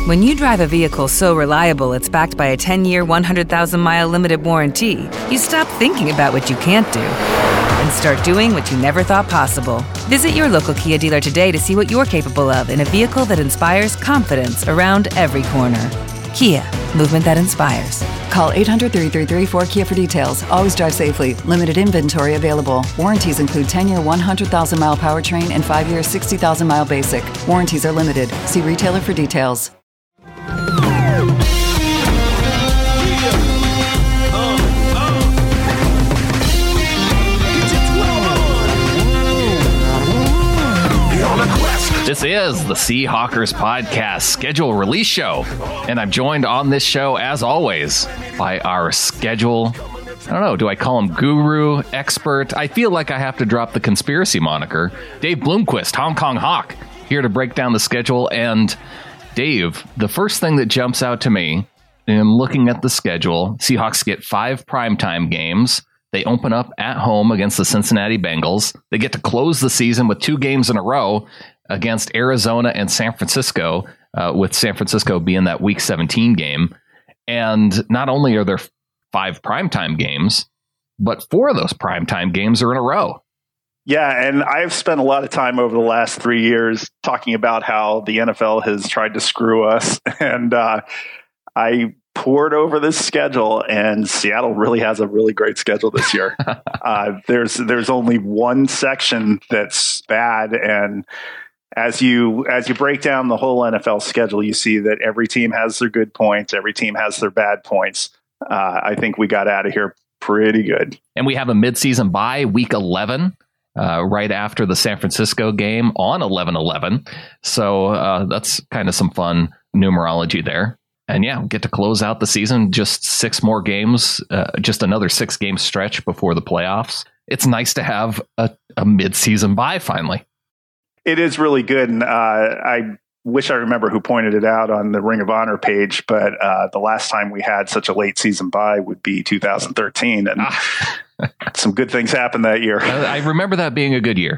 When you drive a vehicle so reliable it's backed by a 10-year, 100,000-mile limited warranty, you stop thinking about what you can't do and start doing what you never thought possible. Visit your local Kia dealer today to see what you're capable of in a vehicle that inspires confidence around every corner. Kia, movement that inspires. Call 800-333-4KIA for details. Always drive safely. Limited inventory available. Warranties include 10-year 100,000-mile powertrain and 5-year 60,000-mile basic. Warranties are limited. See retailer for details. This is the Seahawkers Podcast schedule release show, and I'm joined on this show, as always, by our schedule, I don't know, do I call him guru, expert? I feel like I have to drop the conspiracy moniker. Dave Bloomquist, Hong Kong Hawk, here to break down the schedule. And Dave, the first thing that jumps out to me in looking at the schedule, Seahawks get 5 primetime games. They open up at home against the Cincinnati Bengals. They get to close the season with 2 games in a row against Arizona and San Francisco, with San Francisco being that Week 17 game. And not only are there 5 primetime games, but 4 of those primetime games are in a row. Yeah, and I've spent a lot of time over the last 3 years talking about how the NFL has tried to screw us. And I poured over this schedule, and Seattle really has a really great schedule this year. There's only one section that's bad, and as you break down the whole NFL schedule, you see that every team has their good points, every team has their bad points. I think we got out of here pretty good. And we have a midseason bye, Week 11, right after the San Francisco game on 11/11. So that's kind of some fun numerology there. And yeah, get to close out the season, just 6 more games, just another 6-game stretch before the playoffs. It's nice to have a midseason bye finally. It is really good. And I wish I remember who pointed it out on the Ring of Honor page, but the last time we had such a late season bye would be 2013. And some good things happened that year. I remember that being a good year.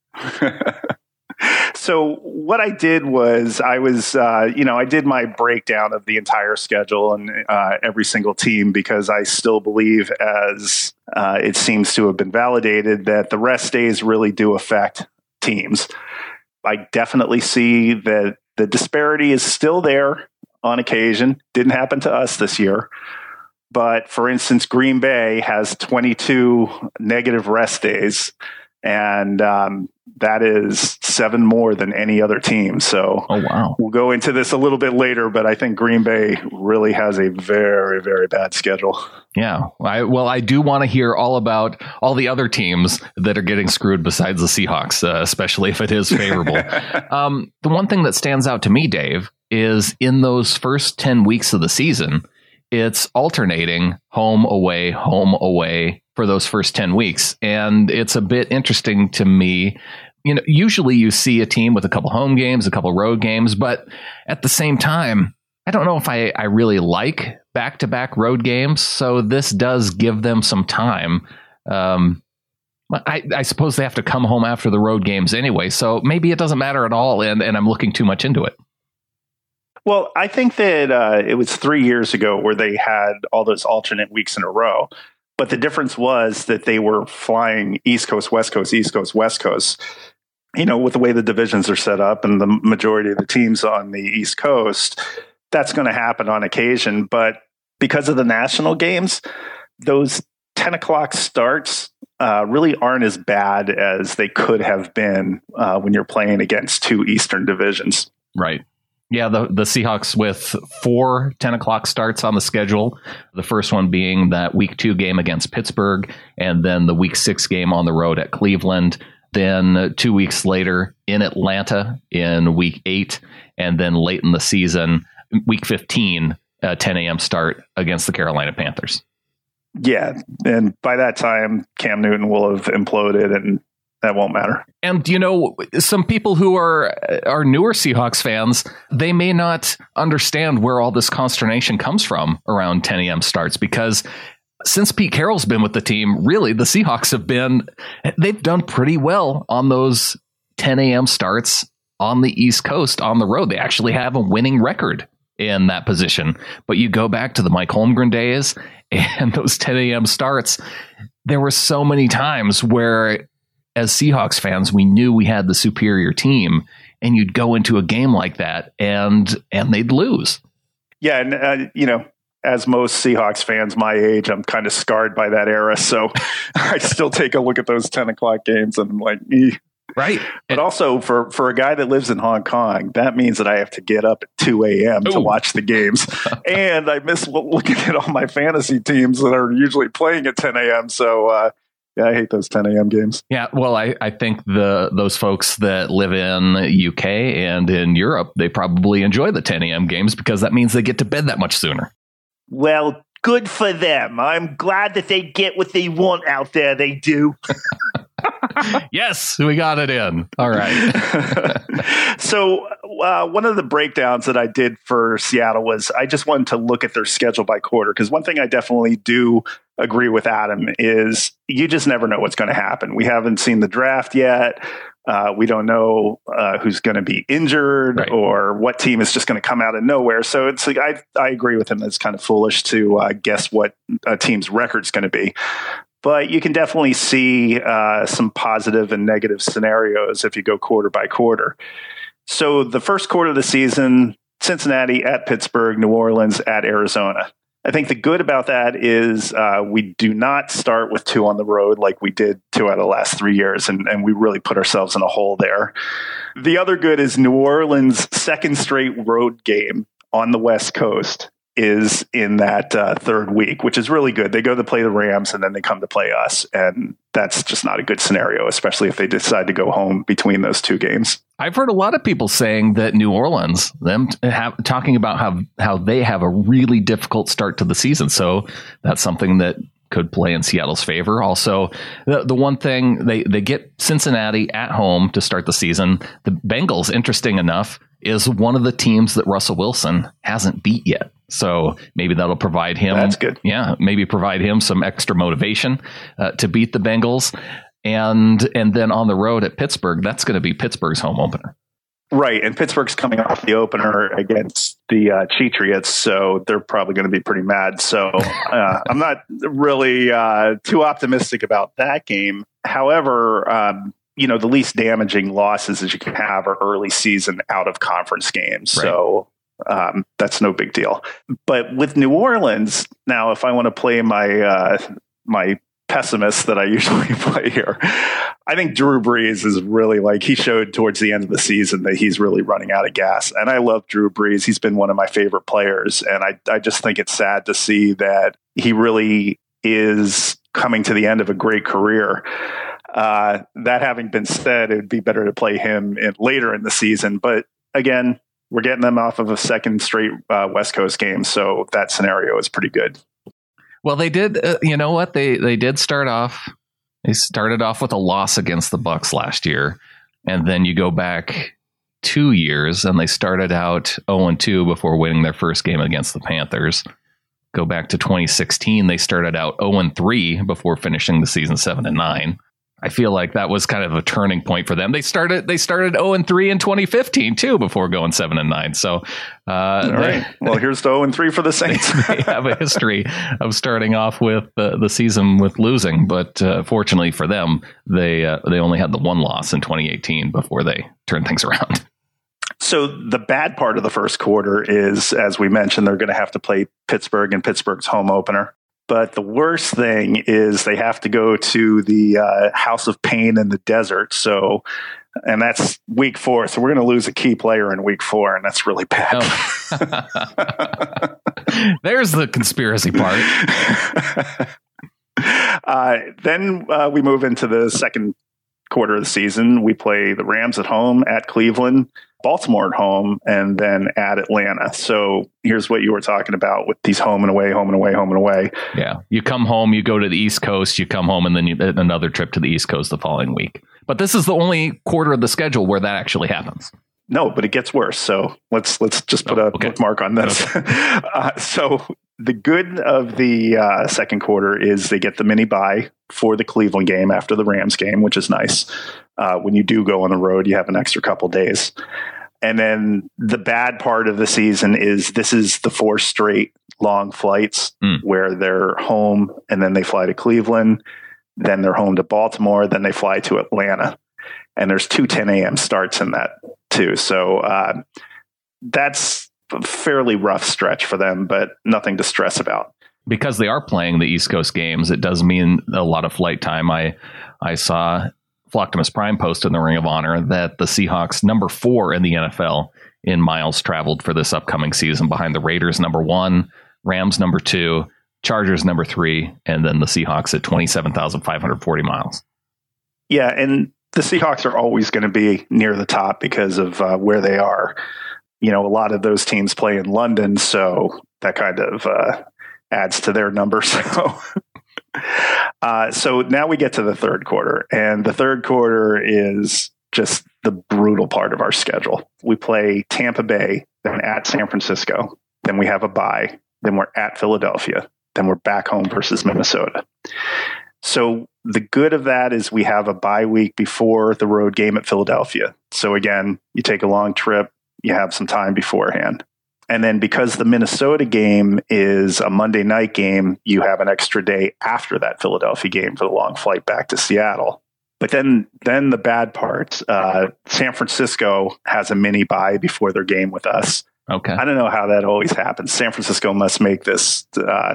So what I did was I did my breakdown of the entire schedule and every single team, because I still believe, as it seems to have been validated, that the rest days really do affect teams. I definitely see that the disparity is still there on occasion. Didn't happen to us this year. But for instance, Green Bay has 22 negative rest days, and that is 7 more than any other team. So We'll go into this a little bit later, but I think Green Bay really has a very, very bad schedule. Yeah. I do want to hear all about all the other teams that are getting screwed besides the Seahawks, especially if it is favorable. The one thing that stands out to me, Dave, is in those first 10 weeks of the season, it's alternating home, away for those first 10 weeks. And it's a bit interesting to me. You know, usually you see a team with a couple home games, a couple road games, but at the same time, I don't know if I really like back-to-back road games. So this does give them some time. I suppose they have to come home after the road games anyway. So maybe it doesn't matter at all. And I'm looking too much into it. Well, I think that it was 3 years ago where they had all those alternate weeks in a row. But the difference was that they were flying East Coast, West Coast, East Coast, West Coast. You know, with the way the divisions are set up and the majority of the teams on the East Coast, that's going to happen on occasion. But because of the national games, those 10 o'clock starts really aren't as bad as they could have been when you're playing against 2 Eastern divisions. Right. Yeah, the Seahawks with 4 10 o'clock starts on the schedule. The first one being that Week 2 game against Pittsburgh, and then the Week 6 game on the road at Cleveland. Then 2 weeks later in Atlanta in Week 8, and then late in the season, Week 15, 10 a.m. start against the Carolina Panthers. Yeah, and by that time, Cam Newton will have imploded, and that won't matter. And, you know, some people who are newer Seahawks fans, they may not understand where all this consternation comes from around 10 a.m. starts, because since Pete Carroll's been with the team, really, the Seahawks they've done pretty well on those 10 a.m. starts on the East Coast on the road. They actually have a winning record in that position. But you go back to the Mike Holmgren days and those 10 a.m. starts. There were so many times where, as Seahawks fans, we knew we had the superior team, and you'd go into a game like that and they'd lose. Yeah, and as most Seahawks fans my age, I'm kind of scarred by that era. So I still take a look at those 10 o'clock games and I'm like, right. But also for a guy that lives in Hong Kong, that means that I have to get up at 2 a.m. to watch the games. And I miss looking at all my fantasy teams that are usually playing at 10 a.m. So yeah, I hate those 10 a.m. games. Yeah, well, I think those folks that live in UK and in Europe, they probably enjoy the 10 a.m. games because that means they get to bed that much sooner. Well, good for them. I'm glad that they get what they want out there. They do. Yes, we got it in. All right. So one of the breakdowns that I did for Seattle was I just wanted to look at their schedule by quarter, because one thing I definitely do agree with Adam is you just never know what's going to happen. We haven't seen the draft yet. We don't know who's going to be injured, right, or what team is just going to come out of nowhere. So it's like I agree with him that it's kind of foolish to guess what a team's record's going to be. But you can definitely see some positive and negative scenarios if you go quarter by quarter. So the first quarter of the season, Cincinnati at Pittsburgh, New Orleans at Arizona. I think the good about that is we do not start with 2 on the road like we did 2 out of the last 3 years, and we really put ourselves in a hole there. The other good is New Orleans' second straight road game on the West Coast is in that third week, which is really good. They go to play the Rams and then they come to play us, and that's just not a good scenario, especially if they decide to go home between those 2 games. I've heard a lot of people saying that New Orleans, talking about how they have a really difficult start to the season. So that's something that could play in Seattle's favor. Also, the one thing, they get Cincinnati at home to start the season. The Bengals, interesting enough, is one of the teams that Russell Wilson hasn't beat yet. So maybe that'll provide him. That's good. Yeah, maybe provide him some extra motivation to beat the Bengals. And then on the road at Pittsburgh, that's going to be Pittsburgh's home opener. Right. And Pittsburgh's coming off the opener against the Patriots, so they're probably going to be pretty mad. So I'm not really too optimistic about that game. However, the least damaging losses that you can have are early season out of conference games. Right. So that's no big deal. But with New Orleans, now, if I want to play my pessimist that I usually play here, I think Drew Brees is really, he showed towards the end of the season that he's really running out of gas. And I love Drew Brees. He's been one of my favorite players. And I just think it's sad to see that he really is coming to the end of a great career. That having been said, it would be better to play him later in the season. But again, we're getting them off of a second straight West Coast game. So that scenario is pretty good. Well, they did. You know what? They did start off. They started off with a loss against the Bucs last year, and then you go back 2 years, and they started out 0-2 before winning their first game against the Panthers. Go back to 2016, they started out 0-3 before finishing the season 7-9. I feel like that was kind of a turning point for them. They started 0-3 in 2015 too, before going 7-9. So, all right. Well, here's the 0-3 for the Saints. They have a history of starting off with the season with losing, but fortunately for them, they only had the one loss in 2018 before they turned things around. So the bad part of the first quarter is, as we mentioned, they're going to have to play Pittsburgh in Pittsburgh's home opener. But the worst thing is they have to go to the House of Pain in the desert. So, and that's week 4. So we're going to lose a key player in week 4, and that's really bad. Oh. There's the conspiracy part. Then we move into the second quarter of the season. We play the Rams at home, at Cleveland, Baltimore at home, and then at Atlanta. So here's what you were talking about with these home and away, home and away, home and away. Yeah. You come home, you go to the East Coast, you come home, and then another trip to the East Coast the following week. But this is the only quarter of the schedule where that actually happens. No, but it gets worse. So let's just put a bookmark on this. Okay. So the good of the second quarter is they get the mini bye for the Cleveland game after the Rams game, which is nice. When you do go on the road, you have an extra couple days. And then the bad part of the season is this is the 4 straight long flights where they're home and then they fly to Cleveland, then they're home to Baltimore, then they fly to Atlanta. And there's 2 10 a.m. starts in that too. So that's a fairly rough stretch for them, but nothing to stress about. Because they are playing the East Coast games, it does mean a lot of flight time. I saw Flocktimus Prime post in the Ring of Honor that the Seahawks, number 4 in the NFL in miles traveled for this upcoming season, behind the Raiders, number 1, Rams, number 2, Chargers, number 3, and then the Seahawks at 27,540 miles. Yeah, and the Seahawks are always going to be near the top because of where they are. You know, a lot of those teams play in London, so that kind of adds to their number. So now we get to the third quarter, and the third quarter is just the brutal part of our schedule. We play Tampa Bay, then at San Francisco, then we have a bye, then we're at Philadelphia, then we're back home versus Minnesota. So the good of that is we have a bye week before the road game at Philadelphia. So again, you take a long trip, you have some time beforehand. And then because the Minnesota game is a Monday night game, you have an extra day after that Philadelphia game for the long flight back to Seattle. But then the bad part, San Francisco has a mini bye before their game with us. Okay. I don't know how that always happens. San Francisco must make this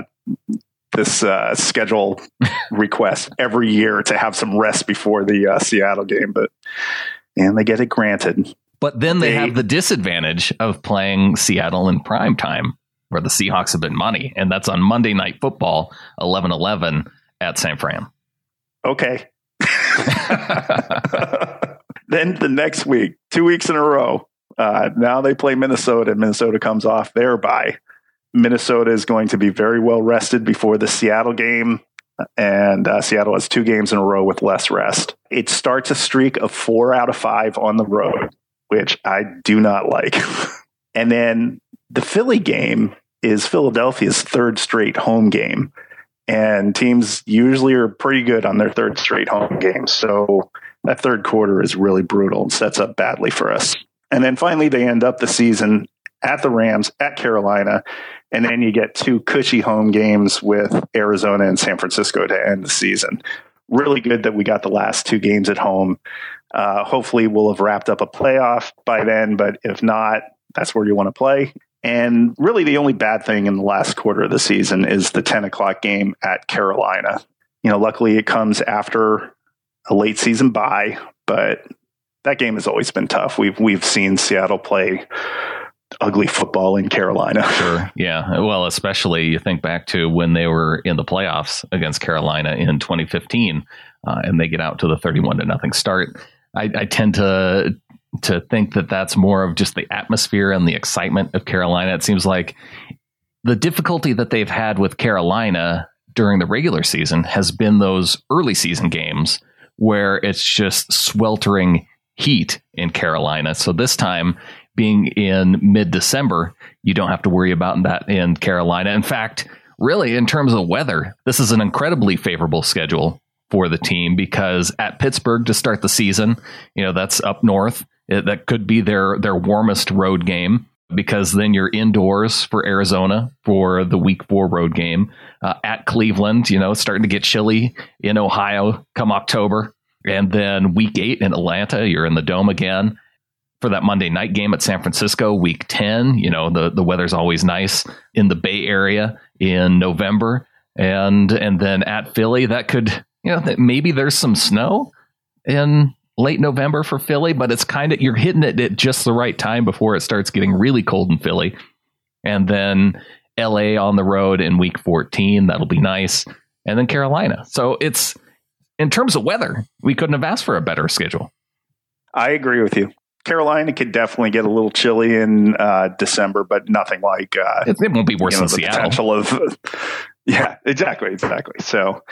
schedule request every year to have some rest before the Seattle game, and they get it granted. But then they have the disadvantage of playing Seattle in prime time, where the Seahawks have been money, and that's on Monday Night Football, 11:11 at San Fran. Okay. Then the next week, 2 weeks in a row, now they play Minnesota, and Minnesota comes off their bye. Minnesota is going to be very well rested before the Seattle game, and Seattle has 2 games in a row with less rest. It starts a streak of 4 out of 5 on the road, which I do not like. And then the Philly game is Philadelphia's 3rd straight home game. And teams usually are pretty good on their 3rd straight home game. So that third quarter is really brutal and sets up badly for us. And then finally, they end up the season at the Rams, at Carolina. And then you get 2 cushy home games with Arizona and San Francisco to end the season. Really good that we got the last 2 games at home. Hopefully we'll have wrapped up a playoff by then, but if not, that's where you want to play. And really the only bad thing in the last quarter of the season is the 10 o'clock game at Carolina. You know, luckily it comes after a late season bye, but that game has always been tough. We've seen Seattle play ugly football in Carolina. Sure. Yeah. Well, especially you think back to when they were in the playoffs against Carolina in 2015, and they get out to the 31-0 start. I tend to think that that's more of just the atmosphere and the excitement of Carolina. It seems like the difficulty that they've had with Carolina during the regular season has been those early season games where it's just sweltering heat in Carolina. So this time, being in mid-December, you don't have to worry about that in Carolina. In fact, really, in terms of weather, this is an incredibly favorable schedule for the team, because at Pittsburgh to start the season, you know, that's up north. That could be their warmest road game, because then you're indoors for Arizona for the week 4 road game. At Cleveland, you know, it's starting to get chilly in Ohio come October. And then week 8 in Atlanta, you're in the Dome again. For that Monday night game at San Francisco, week 10, you know, the weather's always nice in the Bay Area in November. And then at Philly, that could, you know, maybe there's some snow in late November for Philly, but it's kind of, you're hitting it at just the right time before it starts getting really cold in Philly. And then LA on the road in week 14, that'll be nice. And then Carolina. So it's, in terms of weather, we couldn't have asked for a better schedule. I agree with you. Carolina could definitely get a little chilly in December, but nothing like it won't be worse than Seattle. Potential of, yeah, exactly. So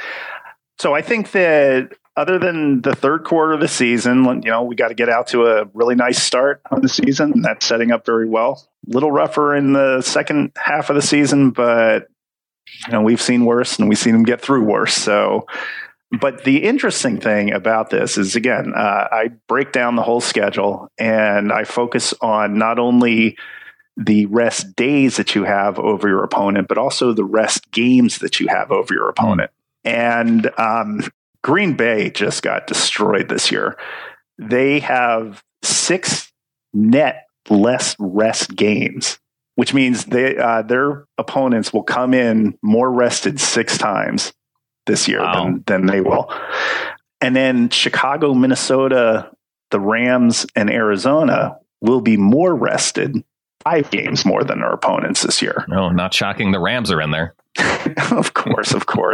I think that other than the third quarter of the season, you know, we got to get out to a really nice start on the season, and that's setting up very well. A little rougher in the second half of the season, but we've seen worse, and we've seen them get through worse. So, but the interesting thing about this is, again, I break down the whole schedule, and I focus on not only the rest days that you have over your opponent, but also the rest games that you have over your opponent. And Green Bay just got destroyed this year. They have 6 net less rest games, which means their opponents will come in more rested 6 times this year than they will. And then Chicago, Minnesota, the Rams, and Arizona will be more rested 5 games more than our opponents this year. No, not shocking. The Rams are in there. Of course.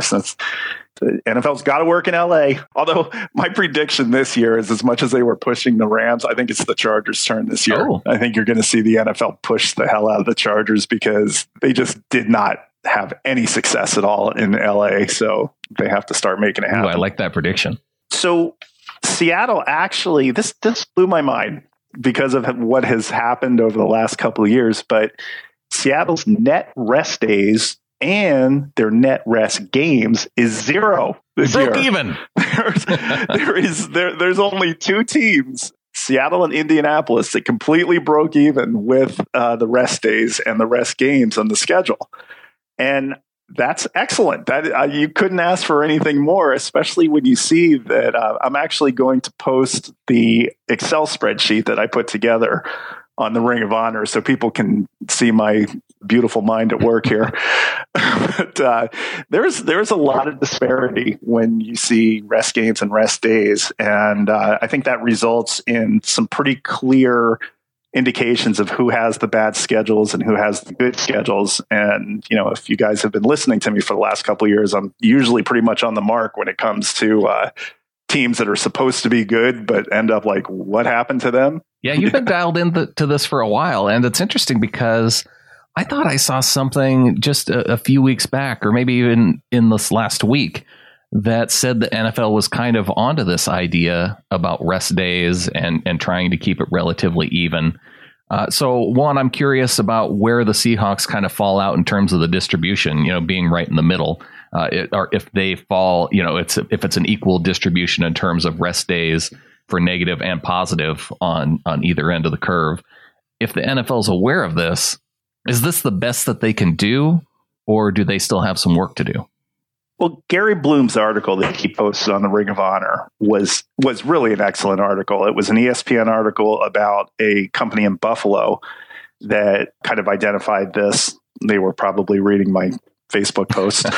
The NFL's got to work in LA. Although my prediction this year is, as much as they were pushing the Rams, I think it's the Chargers' turn this year. Oh. I think you're going to see the NFL push the hell out of the Chargers because they just did not have any success at all in LA. So they have to start making it happen. Ooh, I like that prediction. So Seattle actually, this blew my mind because of what has happened over the last couple of years. But Seattle's net rest days and their net rest games is 0 this year. Broke even. There's only 2 teams, Seattle and Indianapolis, that completely broke even with the rest days and the rest games on the schedule. And that's excellent. That you couldn't ask for anything more, especially when you see that I'm actually going to post the Excel spreadsheet that I put together on the Ring of Honor so people can see my beautiful mind at work here. But there's a lot of disparity when you see rest games and rest days. And I think that results in some pretty clear indications of who has the bad schedules and who has the good schedules. And, if you guys have been listening to me for the last couple of years, I'm usually pretty much on the mark when it comes to teams that are supposed to be good, but end up like, what happened to them? Yeah, you've been dialed into this for a while. And it's interesting because I thought I saw something just a few weeks back, or maybe even in this last week, that said the NFL was kind of onto this idea about rest days and trying to keep it relatively even. So one, I'm curious about where the Seahawks kind of fall out in terms of the distribution, being right in the middle, or if they fall, if it's an equal distribution in terms of rest days for negative and positive on either end of the curve. If the NFL is aware of this, is this the best that they can do, or do they still have some work to do? Well, Gary Bloom's article that he posted on the Ring of Honor was really an excellent article. It was an ESPN article about a company in Buffalo that kind of identified this. They were probably reading my Facebook post.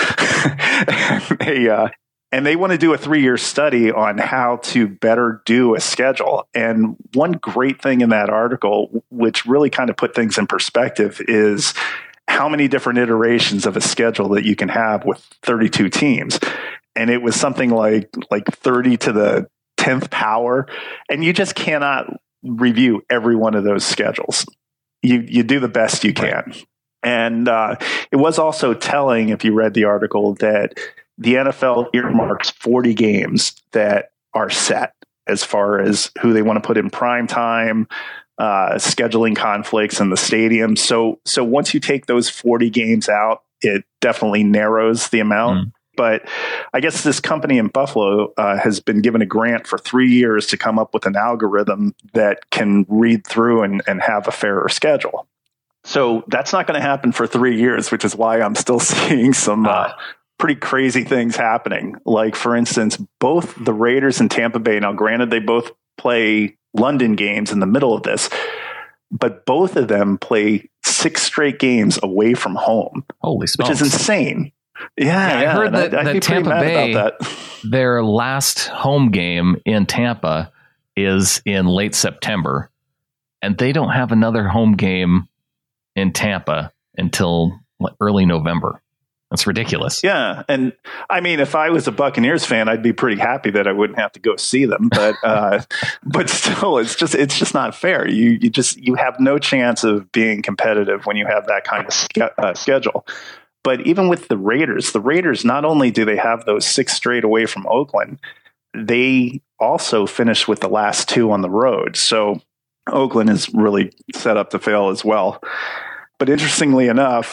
And they want to do a 3-year study on how to better do a schedule. And one great thing in that article, which really kind of put things in perspective, is how many different iterations of a schedule that you can have with 32 teams. And it was something like 30 to the 10th power. And you just cannot review every one of those schedules. You do the best you can. And it was also telling, if you read the article, that the NFL earmarks 40 games that are set as far as who they want to put in prime time, scheduling conflicts in the stadium. So once you take those 40 games out, it definitely narrows the amount. But I guess this company in Buffalo has been given a grant for 3 years to come up with an algorithm that can read through and have a fairer schedule. So that's not going to happen for 3 years, which is why I'm still seeing some pretty crazy things happening. Like, for instance, both the Raiders and Tampa Bay, now granted, they both play London games in the middle of this, but both of them play 6 straight games away from home. Holy smokes. Which is insane. Yeah, I heard that Tampa Bay, their last home game in Tampa is in late September, and they don't have another home game in Tampa until early November. That's ridiculous. Yeah. And I mean, if I was a Buccaneers fan, I'd be pretty happy that I wouldn't have to go see them. But but still, it's just not fair. You have no chance of being competitive when you have that kind of schedule. But even with the Raiders, not only do they have those 6 straight away from Oakland, they also finish with the last 2 on the road. So Oakland is really set up to fail as well. But interestingly enough,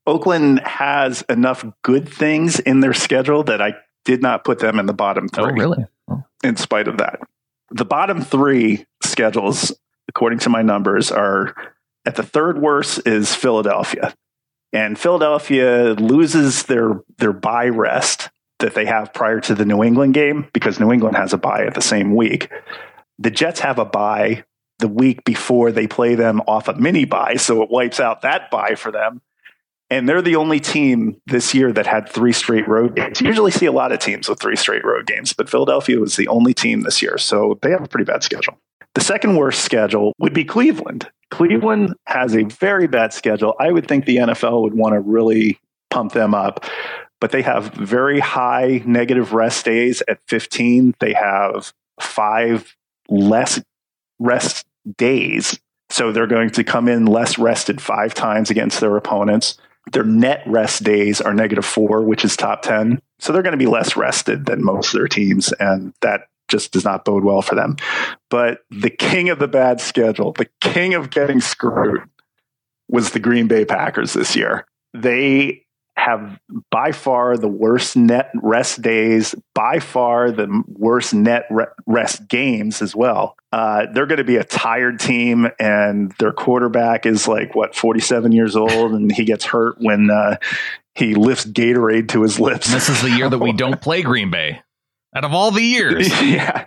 Oakland has enough good things in their schedule that I did not put them in the bottom three. Oh, really? Oh. In spite of that. The bottom three schedules, according to my numbers, are at the third worst is Philadelphia. And Philadelphia loses their bye rest that they have prior to the New England game because New England has a bye at the same week. The Jets have a bye the week before they play them off a mini bye, so it wipes out that bye for them. And they're the only team this year that had 3 straight road games. You usually see a lot of teams with 3 straight road games, but Philadelphia was the only team this year, so they have a pretty bad schedule. The second worst schedule would be Cleveland. Cleveland has a very bad schedule. I would think the NFL would want to really pump them up, but they have very high negative rest days at 15. They have 5 less rest days, so they're going to come in less rested 5 times against their opponents. Their net rest days are -4, which is top 10. So they're going to be less rested than most of their teams, and that just does not bode well for them. But the king of the bad schedule, the king of getting screwed, was the Green Bay Packers this year. They have by far the worst net rest days, by far the worst net rest games as well. They're going to be a tired team, and their quarterback is 47 years old, and he gets hurt when he lifts Gatorade to his lips. This is the year that we don't play Green Bay. Out of all the years. Yeah,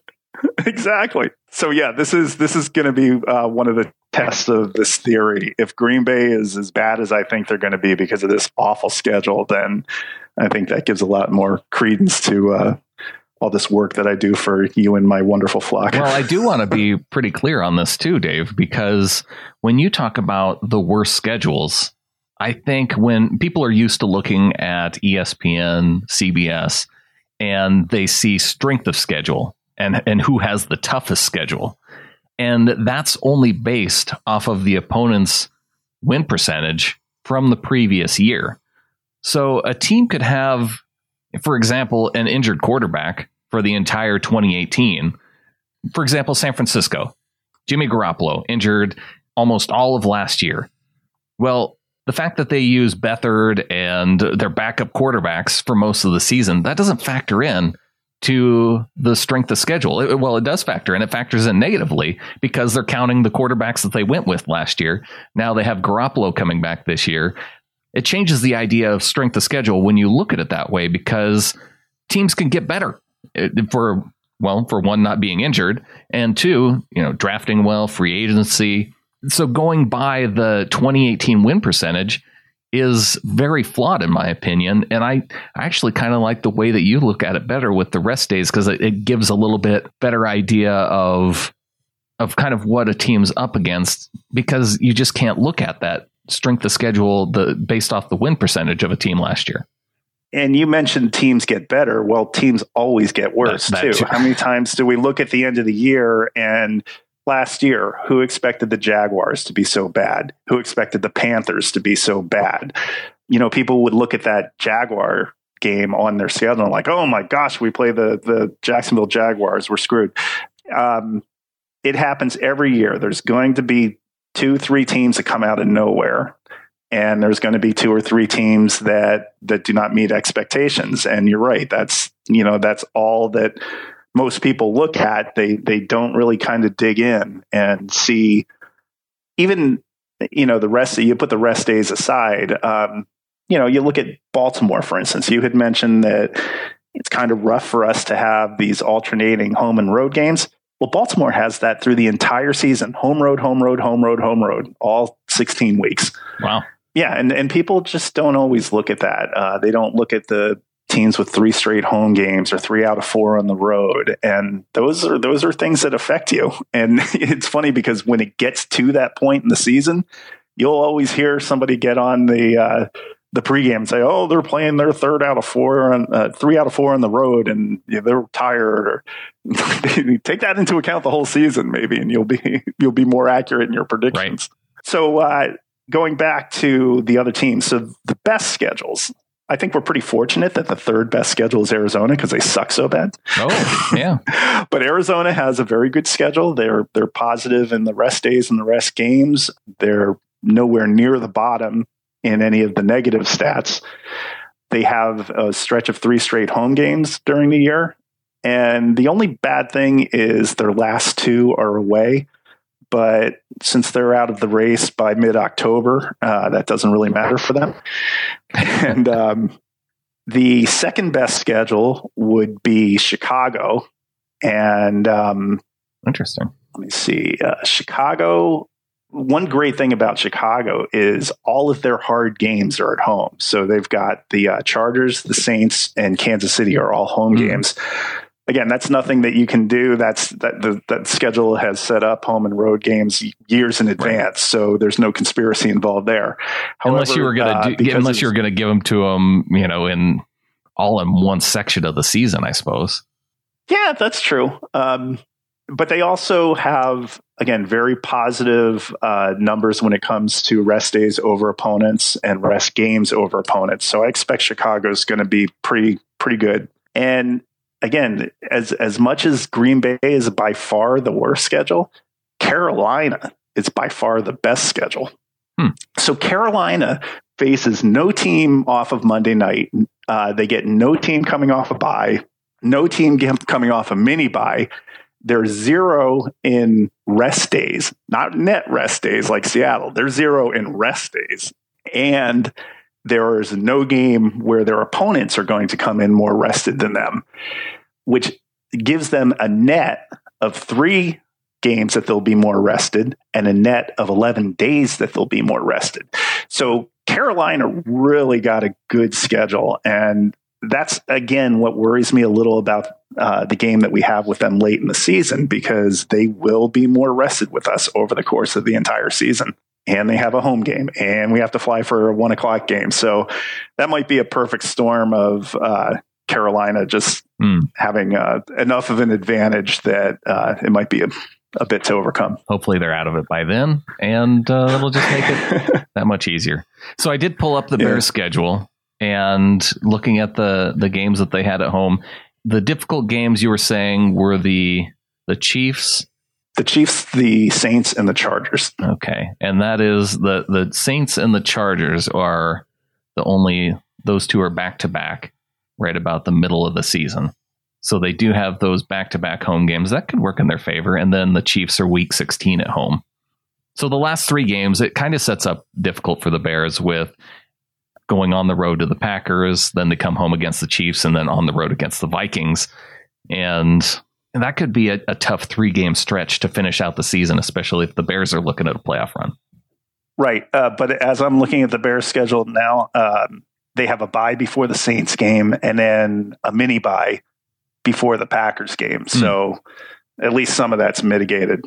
exactly. So yeah, this is going to be one of the tests of this theory. If Green Bay is as bad as I think they're going to be because of this awful schedule, then I think that gives a lot more credence to all this work that I do for you and my wonderful flock. Well, I do want to be pretty clear on this too, Dave, because when you talk about the worst schedules, I think when people are used to looking at ESPN, CBS, and they see strength of schedule and who has the toughest schedule. And that's only based off of the opponent's win percentage from the previous year. So a team could have, for example, an injured quarterback for the entire 2018. For example, San Francisco, Jimmy Garoppolo injured almost all of last year. Well, the fact that they use Beathard and their backup quarterbacks for most of the season, that doesn't factor in to the strength of schedule. It does factor in. It factors in negatively because they're counting the quarterbacks that they went with last year. Now they have Garoppolo coming back this year. It changes the idea of strength of schedule when you look at it that way because teams can get better for one, not being injured, and 2, drafting well, free agency. So going by the 2018 win percentage is very flawed in my opinion. And I actually kind of like the way that you look at it better with the rest days because it gives a little bit better idea of kind of what a team's up against because you just can't look at that strength of schedule based off the win percentage of a team last year. And you mentioned teams get better. Well, teams always get worse too. How many times do we look at the end of the year and last year, who expected the Jaguars to be so bad? Who expected the Panthers to be so bad? People would look at that Jaguar game on their schedule and oh my gosh, we play the Jacksonville Jaguars. We're screwed. It happens every year. There's going to be 2-3 teams that come out of nowhere. And there's going to be 2 or 3 teams that do not meet expectations. And you're right. That's all that most people look at. They don't really kind of dig in and see even, the rest you put the rest days aside. You look at Baltimore, for instance. You had mentioned that it's kind of rough for us to have these alternating home and road games. Well, Baltimore has that through the entire season. Home road, home road, home road, home road, all 16 weeks. Wow. Yeah. And people just don't always look at that. They don't look at the teams with 3 straight home games or 3 out of 4 on the road. And those are things that affect you. And it's funny because when it gets to that point in the season, you'll always hear somebody get on the pregame and say, "Oh, they're playing their 3 out of 4 on the road, and they're tired." Or take that into account the whole season, maybe, and you'll be more accurate in your predictions. Right. So going back to the other teams, so the best schedules. I think we're pretty fortunate that the 3rd best schedule is Arizona because they suck so bad. Oh, yeah. But Arizona has a very good schedule. They're positive in the rest days and the rest games. They're nowhere near the bottom in any of the negative stats. They have a stretch of 3 straight home games during the year. And the only bad thing is their last 2 are away. But since they're out of the race by mid-October, that doesn't really matter for them. And the second best schedule would be Chicago. And interesting. Let me see. Chicago, one great thing about Chicago is all of their hard games are at home. So they've got the Chargers, the Saints, and Kansas City are all home games. Again, that's nothing that you can do. That schedule has set up home and road games years in advance, right. So there's no conspiracy involved there. However, unless you were going to give them to them, in one section of the season, I suppose. Yeah, that's true. But they also have, again, very positive numbers when it comes to rest days over opponents and rest games over opponents. So I expect Chicago's going to be pretty good. And again, as much as Green Bay is by far the worst schedule, Carolina is by far the best schedule. So Carolina faces no team off of Monday night. They get no team coming off a bye, no team coming off a mini bye. They're 0 in rest days, not net rest days like Seattle. They're 0 in rest days. And there is no game where their opponents are going to come in more rested than them, which gives them a net of 3 games that they'll be more rested and a net of 11 days that they'll be more rested. So Carolina really got a good schedule. And that's, again, what worries me a little about the game that we have with them late in the season, because they will be more rested with us over the course of the entire season. And they have a home game, and we have to fly for a 1:00 game. So that might be a perfect storm of Carolina just having enough of an advantage that it might be a bit to overcome. Hopefully they're out of it by then, and it'll just make it that much easier. So I did pull up the Bears schedule, and looking at the games that they had at home, the difficult games you were saying were the Chiefs. The Chiefs, the Saints, and the Chargers. Okay. And that is the Saints and the Chargers are those 2 are back-to-back right about the middle of the season. So they do have those back-to-back home games. That could work in their favor. And then the Chiefs are week 16 at home. So the last 3 games, it kind of sets up difficult for the Bears with going on the road to the Packers. Then they come home against the Chiefs and then on the road against the Vikings. And that could be a tough 3-game stretch to finish out the season, especially if the Bears are looking at a playoff run. Right. But as I'm looking at the Bears schedule now, they have a bye before the Saints game and then a mini bye before the Packers game. So at least some of that's mitigated.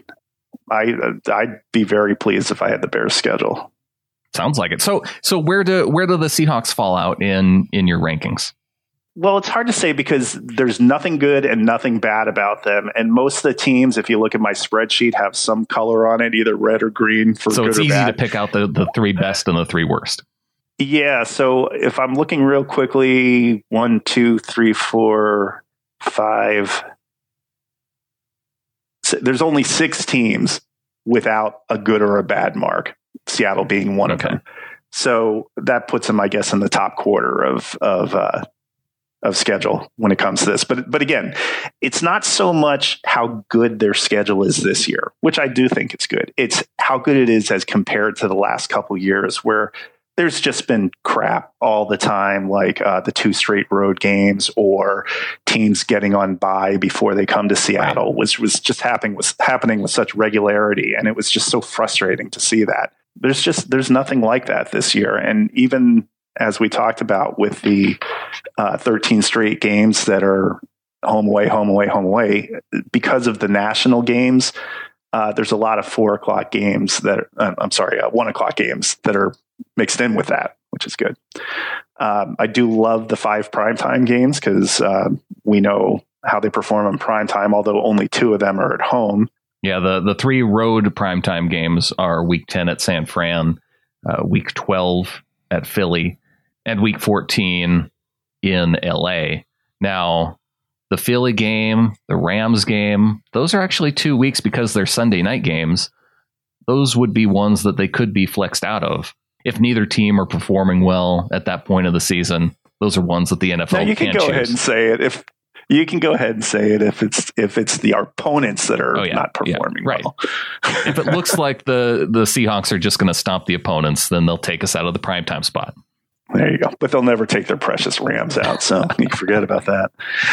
I'd be very pleased if I had the Bears schedule. Sounds like it. So where do the Seahawks fall out in your rankings? Well, it's hard to say because there's nothing good and nothing bad about them. And most of the teams, if you look at my spreadsheet, have some color on it, either red or green for good or bad. So it's easy to pick out the 3 best and the 3 worst. Yeah. So if I'm looking real quickly, 1, 2, 3, 4, 5. So there's only 6 teams without a good or a bad mark, Seattle being one of them. So that puts them, I guess, in the top quarter of schedule when it comes to this. But again, it's not so much how good their schedule is this year, which I do think it's good. It's how good it is as compared to the last couple years where there's just been crap all the time, like the 2 straight road games or teams getting on bye before they come to Seattle, which was just happening with such regularity. And it was just so frustrating to see that. There's nothing like that this year. And even as we talked about with the 13 straight games that are home away, because of the national games, there's a lot of 4 o'clock games 1 o'clock games that are mixed in with that, which is good. I do love the 5 primetime games because we know how they perform in primetime, although only 2 of them are at home. Yeah, the 3 road primetime games are week 10 at San Fran, week 12 at Philly, and week 14 in LA. Now, the Philly game, the Rams game, those are actually 2 weeks because they're Sunday night games. Those would be ones that they could be flexed out of. if neither team are performing well at that point of the season, those are ones that the NFL now you can go choose. ahead and say it if you can go ahead and say it if it's the opponents that are not performing well. If it looks like the Seahawks are just going to stomp the opponents, then they'll take us out of the primetime spot. There you go. But they'll never take their precious Rams out, so you forget about that.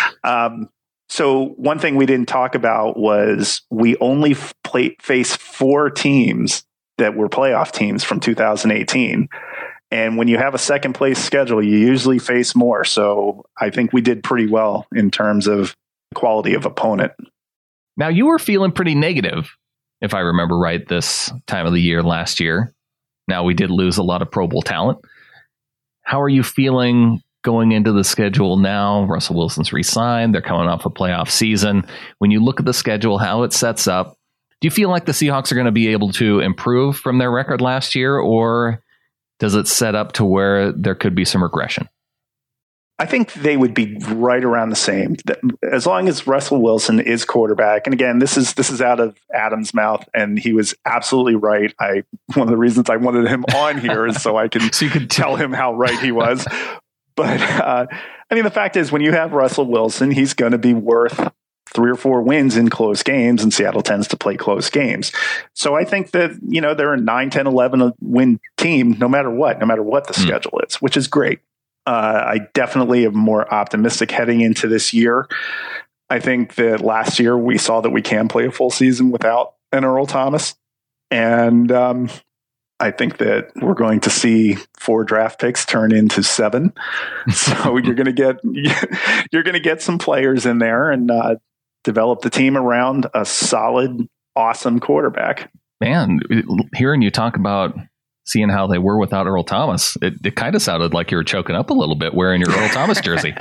So one thing we didn't talk about was we only faced 4 teams that were playoff teams from 2018. And when you have a second place schedule, you usually face more. So I think we did pretty well in terms of quality of opponent. Now, you were feeling pretty negative, if I remember right, this time of the year last year. Now, we did lose a lot of Pro Bowl talent. How are you feeling going into the schedule now? Russell Wilson's re-signed. They're coming off a playoff season. When you look at the schedule, how it sets up, do you feel like the Seahawks are going to be able to improve from their record last year, or does it set up to where there could be some regression? I think they would be right around the same. As long as Russell Wilson is quarterback. And again, this is out of Adam's mouth, and he was absolutely right. One of the reasons I wanted him on here is so I can so you could tell him how right he was. But the fact is, when you have Russell Wilson, he's going to be worth 3 or 4 wins in close games, and Seattle tends to play close games. So I think that, they're a 9, 10, 11 win team, no matter what the schedule is, which is great. I definitely am more optimistic heading into this year. I think that last year we saw that we can play a full season without an Earl Thomas. And I think that we're going to see 4 draft picks turn into 7. So you're going to get some players in there and develop the team around a solid, awesome quarterback. Man, hearing you talk about seeing how they were without Earl Thomas, it kind of sounded like you were choking up a little bit wearing your Earl Thomas jersey.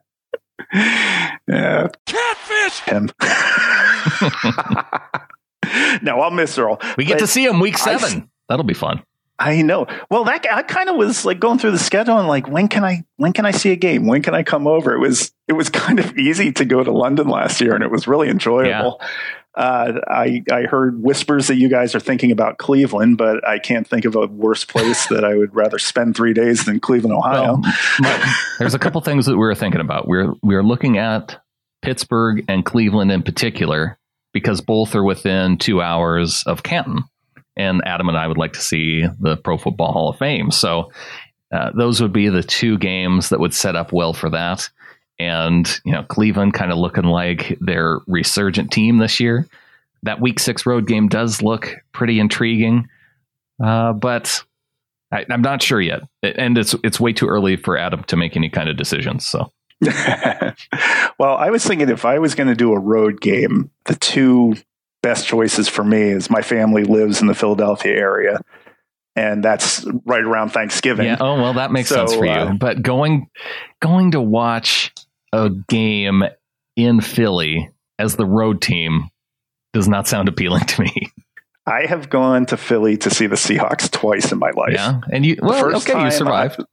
Yeah. Catfish him. No, I'll miss Earl. We get to see him week 7. That'll be fun. I know. Well, I kind of was like going through the schedule and like, when can I see a game? When can I come over? It was kind of easy to go to London last year, and it was really enjoyable. Yeah. I heard whispers that you guys are thinking about Cleveland, but I can't think of a worse place that I would rather spend 3 days than Cleveland, Ohio. Well, there's a couple things that we were thinking about. We're looking at Pittsburgh and Cleveland in particular, because both are within 2 hours of Canton. And Adam and I would like to see the Pro Football Hall of Fame. So those would be the 2 games that would set up well for that. And, Cleveland kind of looking like their resurgent team this year. That week 6 road game does look pretty intriguing, but I'm not sure yet. And it's way too early for Adam to make any kind of decisions. So, well, I was thinking if I was going to do a road game, the 2 best choices for me is my family lives in the Philadelphia area, and that's right around Thanksgiving. Yeah. Oh, well, that makes sense for you. But going to watch a game in Philly as the road team does not sound appealing to me. I have gone to Philly to see the Seahawks twice in my life. Yeah. And you survived.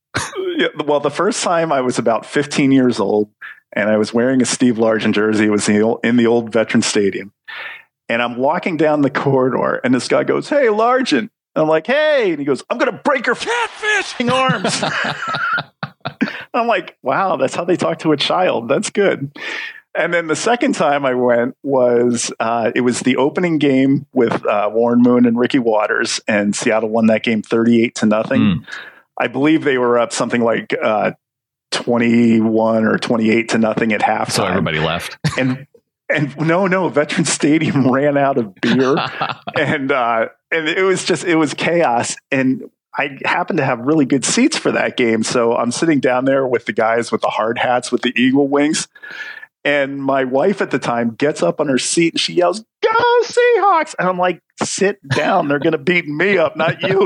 The first time I was about 15 years old, and I was wearing a Steve Largent jersey. It was in the old Veterans Stadium. And I'm walking down the corridor, and this guy goes, "Hey, Largent." I'm like, "Hey." And he goes, "I'm going to break your catfishing arms." I'm like, wow, that's how they talk to a child. That's good. And then the second time I went was, it was the opening game with Warren Moon and Ricky Waters, and Seattle won that game 38-0. I believe they were up something like 21 or 28-0 at halftime. So everybody left. And no, Veterans Stadium ran out of beer, and it was chaos. And I happened to have really good seats for that game, so I'm sitting down there with the guys with the hard hats with the eagle wings. And my wife at the time gets up on her seat and she yells, "Go Seahawks!" And I'm like, "Sit down. They're going to beat me up, not you."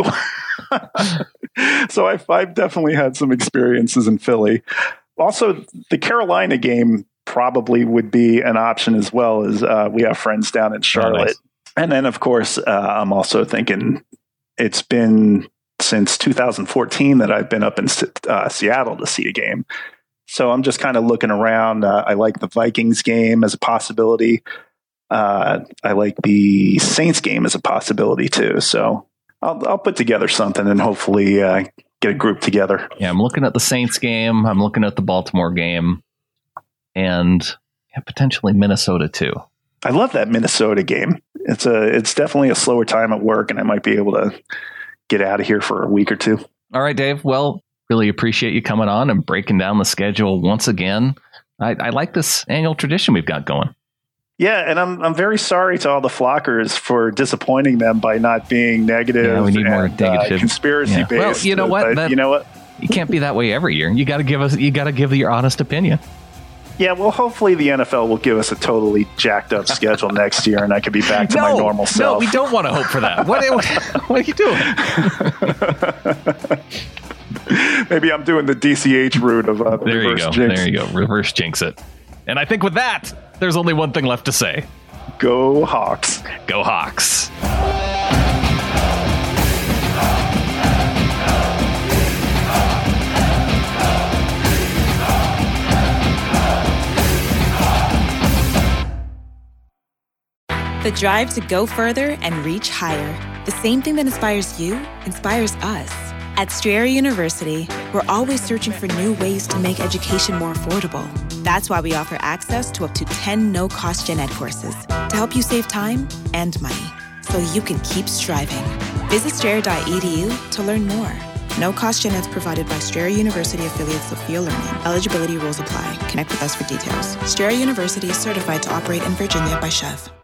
So I've definitely had some experiences in Philly. Also, the Carolina game probably would be an option as well, as we have friends down in Charlotte. Oh, nice. And then, of course, I'm also thinking it's been since 2014 that I've been up in Seattle to see a game. So I'm just kind of looking around. I like the Vikings game as a possibility. I like the Saints game as a possibility too. So I'll put together something and hopefully get a group together. Yeah, I'm looking at the Saints game. I'm looking at the Baltimore game, and potentially Minnesota too. I love that Minnesota game. It's definitely a slower time at work, and I might be able to get out of here for a week or two. All right, Dave. Well, really appreciate you coming on and breaking down the schedule once again. I like this annual tradition we've got going. Yeah, and I'm very sorry to all the Flockers for disappointing them by not being negative. Yeah, we need more negative, conspiracy based. Well, you know what? You know what? You can't be that way every year. You got to give your honest opinion. Yeah, well, hopefully the NFL will give us a totally jacked up schedule next year, and I can be back to my normal self. No, we don't want to hope for that. What are you doing? Maybe I'm doing the DCH route of there you reverse go. jinx. There you go. Reverse jinx it. And I think with that, there's only one thing left to say. Go Hawks. Go Hawks. The drive to go further and reach higher. The same thing that inspires you inspires us. At Strayer University, we're always searching for new ways to make education more affordable. That's why we offer access to up to 10 no-cost gen ed courses to help you save time and money so you can keep striving. Visit strayer.edu to learn more. No-cost gen eds provided by Strayer University affiliates Sophia Learning. Eligibility rules apply. Connect with us for details. Strayer University is certified to operate in Virginia by Chev.